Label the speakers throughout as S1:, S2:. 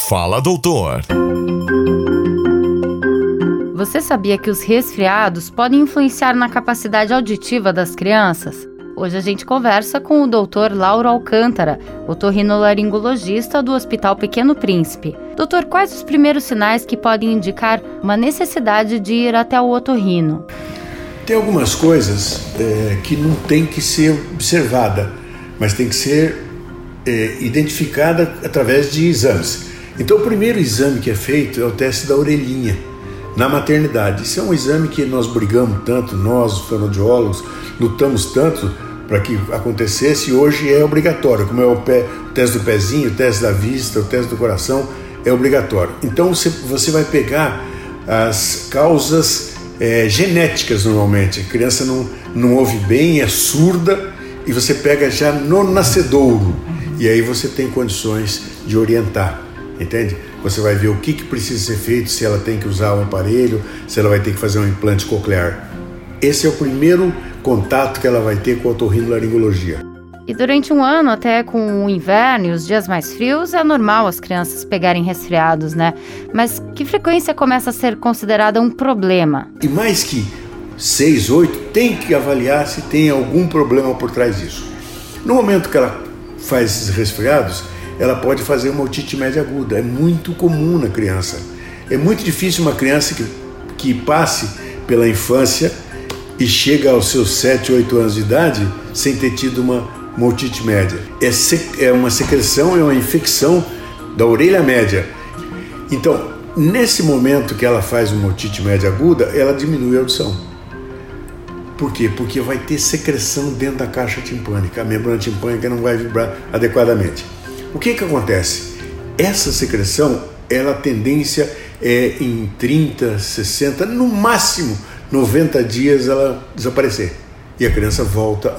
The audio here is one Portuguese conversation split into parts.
S1: Fala, doutor.
S2: Você sabia que os resfriados podem influenciar na capacidade auditiva das crianças? Hoje a gente conversa com o Dr. Lauro Alcântara, otorrinolaringologista do Hospital Pequeno Príncipe. Doutor, quais os primeiros sinais que podem indicar uma necessidade de ir até o otorrino?
S3: Tem algumas coisas que não tem que ser observada, mas tem que ser identificada através de exames. Então o primeiro exame que é feito é o teste da orelhinha na maternidade. Isso é um exame que nós brigamos tanto, nós, os fonoaudiólogos, lutamos tanto para que acontecesse, e hoje é obrigatório, como é o teste do pezinho, o teste da vista, o teste do coração, é obrigatório. Então você vai pegar as causas genéticas normalmente. A criança não ouve bem, é surda, e você pega já no nascedouro, e aí você tem condições de orientar, entende? Você vai ver o que precisa ser feito, se ela tem que usar um aparelho, se ela vai ter que fazer um implante coclear. Esse é o primeiro contato que ela vai ter com a otorrinolaringologia.
S2: E durante um ano, até com o inverno e os dias mais frios, é normal as crianças pegarem resfriados, né? Mas que frequência começa a ser considerada um problema?
S3: E mais que 6, 8, tem que avaliar se tem algum problema por trás disso. No momento que ela faz esses resfriados, ela pode fazer uma otite média aguda. É muito comum na criança. É muito difícil uma criança que passe pela infância e chega aos seus 7, 8 anos de idade sem ter tido uma otite média. É uma secreção, é uma infecção da orelha média. Então, nesse momento que ela faz uma otite média aguda, ela diminui a audição. Por quê? Porque vai ter secreção dentro da caixa timpânica. A membrana timpânica não vai vibrar adequadamente. O que acontece? Essa secreção, a tendência é em 30, 60, no máximo 90 dias ela desaparecer. E a criança volta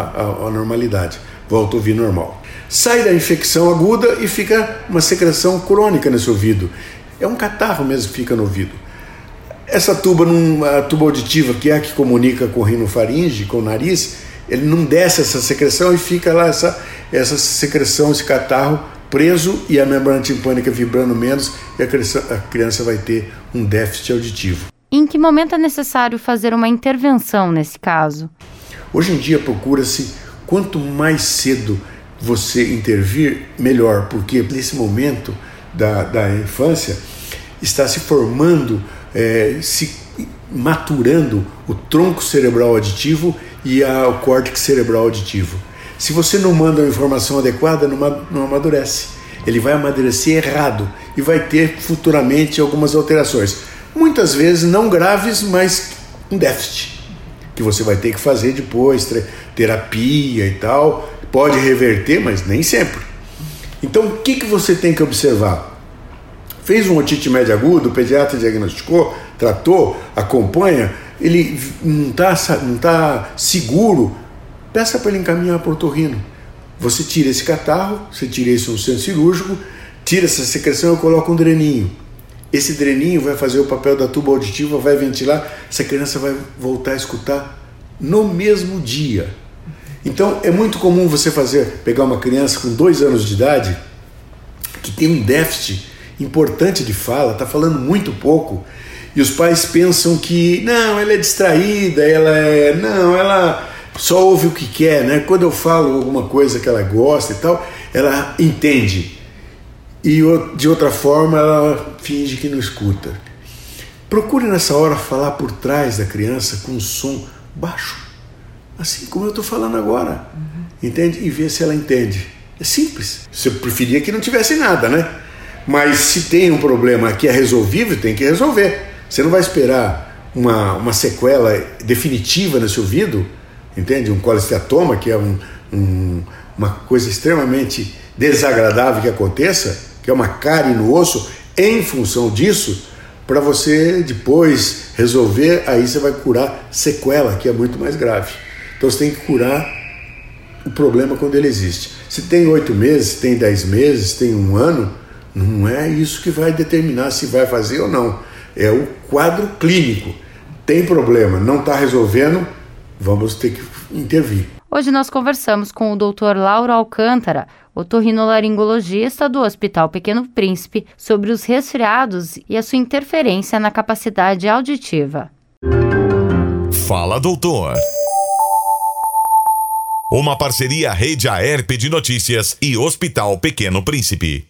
S3: à normalidade, volta a ouvir normal. Sai da infecção aguda e fica uma secreção crônica nesse ouvido. É um catarro mesmo que fica no ouvido. Essa tuba, a tuba auditiva, que é a que comunica com o rinofaringe, com o nariz, ele não desce essa secreção e fica lá essa secreção, esse catarro preso e a membrana timpânica vibrando menos, e a criança vai ter um déficit auditivo.
S2: Em que momento é necessário fazer uma intervenção nesse caso?
S3: Hoje em dia procura-se, quanto mais cedo você intervir, melhor, porque nesse momento da infância está se formando, se maturando o tronco cerebral auditivo e o córtex cerebral auditivo. Se você não manda a informação adequada, não amadurece. Ele vai amadurecer errado e vai ter futuramente algumas alterações. Muitas vezes não graves, mas um déficit, que você vai ter que fazer depois, terapia e tal. Pode reverter, mas nem sempre. Então o que você tem que observar? Fez um otite média aguda, o pediatra diagnosticou, tratou, acompanha, ele não está seguro, peça para ele encaminhar para o otorrino. Você tira esse catarro, você tira isso no centro cirúrgico, tira essa secreção e coloca um dreninho. Esse dreninho vai fazer o papel da tuba auditiva, vai ventilar, essa criança vai voltar a escutar no mesmo dia. Então é muito comum você pegar uma criança com 2 anos de idade que tem um déficit importante de fala, está falando muito pouco, e os pais pensam que não, ela é distraída, ela só ouve o que quer, né? Quando eu falo alguma coisa que ela gosta e tal, ela entende, e de outra forma ela finge que não escuta. Procure nessa hora falar por trás da criança com um som baixo, assim como eu estou falando agora, entende? E ver se ela entende. É simples. Você preferia que não tivesse nada, né? Mas se tem um problema que é resolvível, tem que resolver. Você não vai esperar uma sequela definitiva nesse ouvido, entende? Um colesteatoma, que é uma coisa extremamente desagradável que aconteça, que é uma cárie no osso, em função disso, para você depois resolver, aí você vai curar sequela, que é muito mais grave. Então você tem que curar o problema quando ele existe. Se tem 8 meses, se tem 10 meses, se tem 1 ano, não é isso que vai determinar se vai fazer ou não. É o quadro clínico. Tem problema, não está resolvendo, vamos ter que intervir.
S2: Hoje nós conversamos com o Dr. Lauro Alcântara, otorrinolaringologista do Hospital Pequeno Príncipe, sobre os resfriados e a sua interferência na capacidade auditiva.
S1: Fala, doutor. Uma parceria Rede Aerp de Notícias e Hospital Pequeno Príncipe.